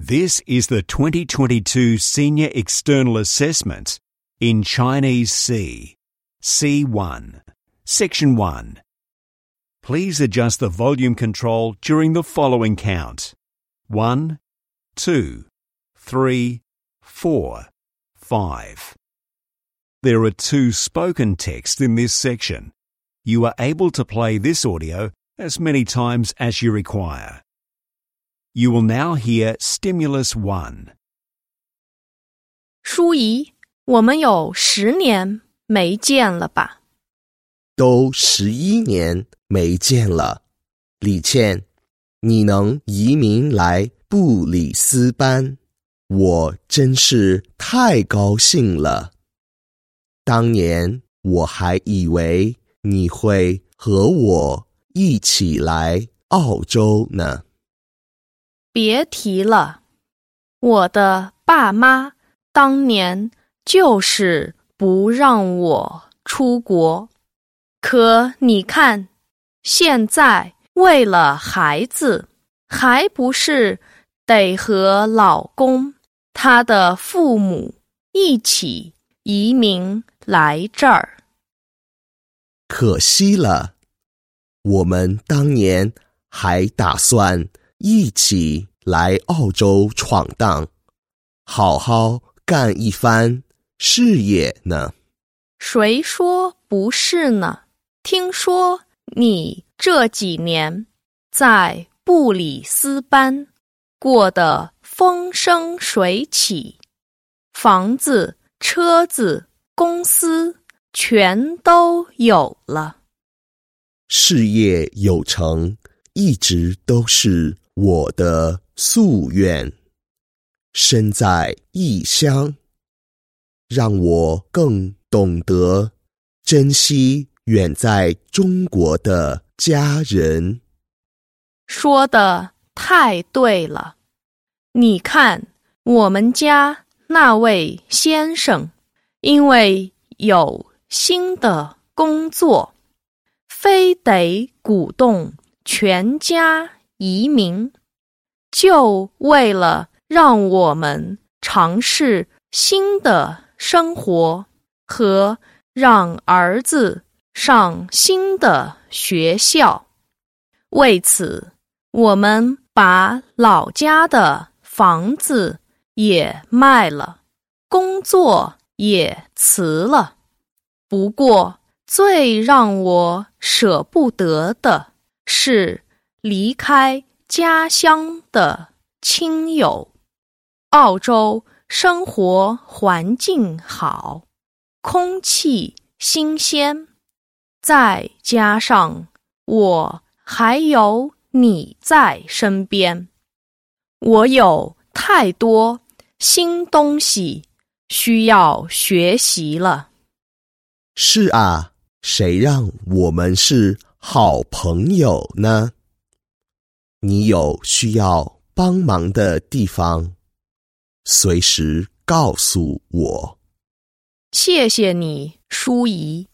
This is the 2022 Senior External Assessment in Chinese C, C1, Section 1. Please adjust the volume control during the following count. 1, 2, 3, 4, 5. There are 2 spoken texts in this section. You are able to play this audio as many times as you require. You will now hear Stimulus 1. 舒怡，我们有10年没见了吧？ 都11年没见了。李倩，你能移民来布里斯班，我真是太高兴了。当年我还以为你会和我一起来澳洲呢。 别提了，我的爸妈当年就是不让我出国。可你看，现在为了孩子，还不是得和老公他的父母一起移民来这儿。 可惜了，我们当年还打算一起来澳洲闯荡，好好干一番事业呢。 谁说不是呢？听说你这几年在布里斯班过得风生水起，房子、车子、公司全都有了。 事业有成一直都是我的夙愿。身在异乡，让我更懂得珍惜远在中国的家人。 说得太对了，你看我们家那位先生，因为有新的工作，非得鼓动全家移民，就为了让我们尝试新的生活和让儿子上新的学校。为此，我们把老家的房子也卖了，工作也辞了。不过，最让我舍不得的是离开家乡的亲友。澳洲生活环境好，空气新鲜，再加上我还有你在身边，我有太多新东西需要学习了。 是啊，谁让我们是好朋友呢？你有需要帮忙的地方，随时告诉我。 谢谢你，舒怡。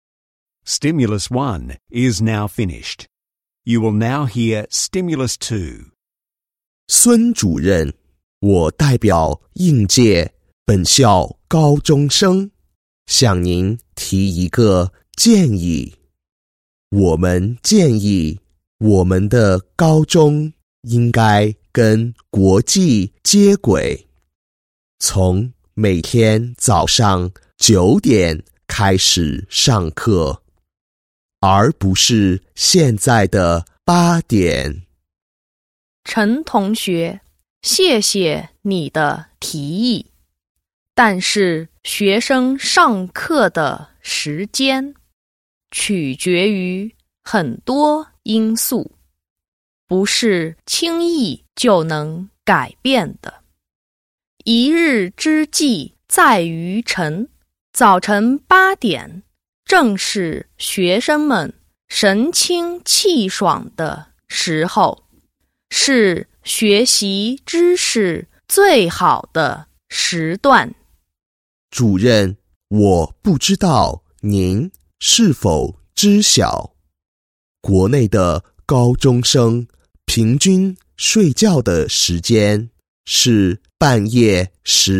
Stimulus 1 is now finished. You will now hear Stimulus 2. 孙主任，我代表应届本校高中生向您提一个建议。我们建议我们的高中应该跟国际接轨，从每天早上9点开始上课，而不是现在的8点。 陈同学，谢谢你的提议，但是学生上课的时间取决于很多因素，不是轻易就能改变的。一日之计在于晨，早晨8点正是学生们神清气爽的时候，是学习知识最好的时段。 主任，我不知道您是否知晓，国内的高中生平均睡觉的时间是半夜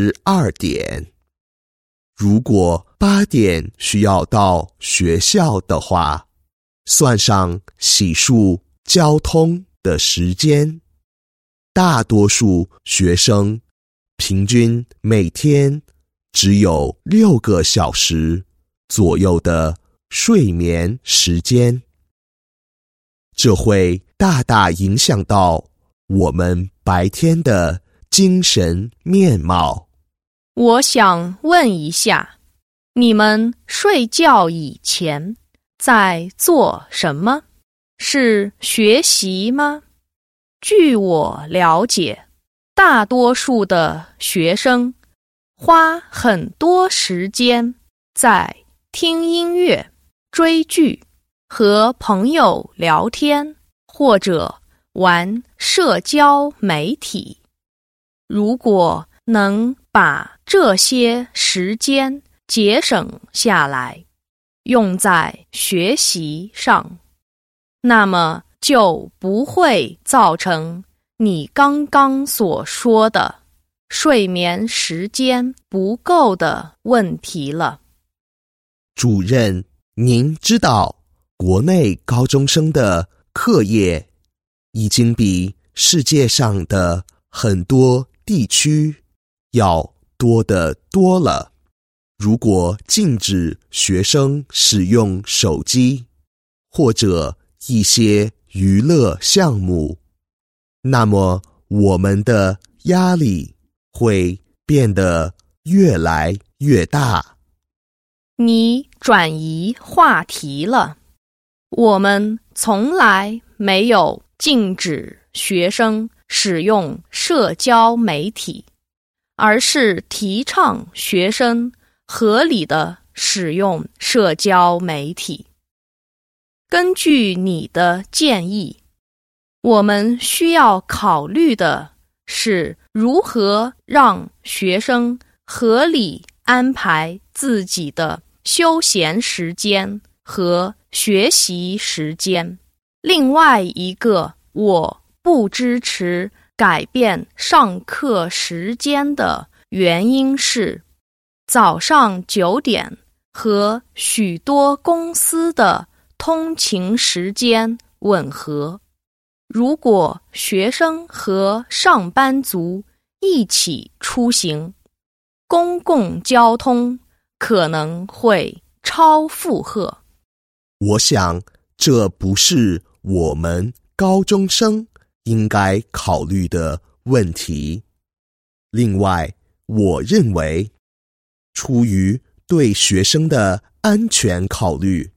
12点。如果8点需要到学校的话，算上洗漱、交通的时间，大多数学生平均每天只有6个小时左右的睡眠时间。这会大大影响到我们白天的精神面貌。 我想问一下，你们睡觉以前在做什么？是学习吗？据我了解，大多数的学生花很多时间在听音乐、追剧、和朋友聊天，或者玩社交媒体。如果能把这些时间节省下来，用在学习上，那么就不会造成你刚刚所说的睡眠时间不够的问题了。 主任，您知道国内高中生的课业已经比世界上的很多地区要多得多了。如果禁止学生使用手机或者一些娱乐项目，那么我们的压力会变得越来越大。 你转移话题了。我们从来没有禁止学生使用社交媒体，而是提倡学生合理地使用社交媒体。根据你的建议，我们需要考虑的是如何让学生合理安排自己的休闲时间和学习时间。另外一个，我不支持改变上课时间的原因是，早上9点和许多公司的通勤时间吻合。如果学生和上班族一起出行，公共交通可能会超负荷。 我想，这不是我们高中生应该考虑的问题。另外，我认为，出于对学生的安全考虑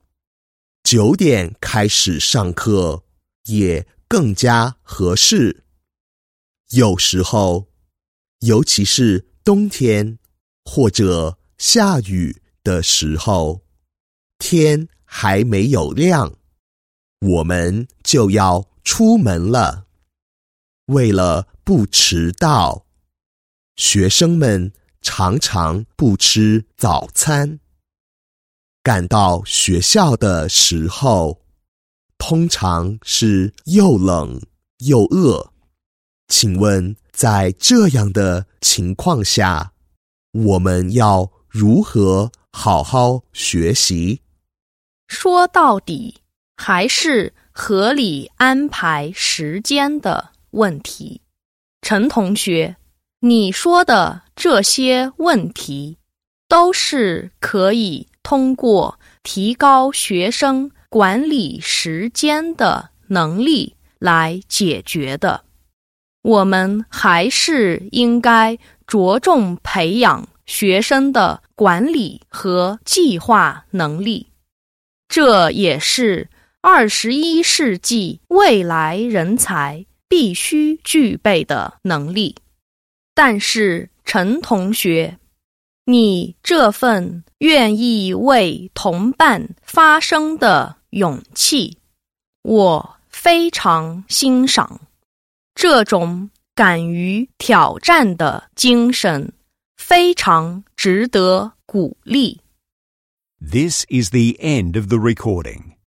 ，9点开始上课也更加合适。有时候，尤其是冬天或者下雨的时候，天还没有亮，我们就要出门了。为了不迟到，学生们常常不吃早餐。赶到学校的时候，通常是又冷又饿。请问，在这样的情况下，我们要如何好好学习？ 说到底，还是合理安排时间的问题。陈同学，你说的这些问题，都是可以通过提高学生管理时间的能力来解决的。我们还是应该着重培养学生的管理和计划能力，这也是21世纪未来人才必须具备的能力。但是，陈同学，你这份愿意为同伴发声的勇气，我非常欣赏。这种敢于挑战的精神非常值得鼓励。 This is the end of the recording.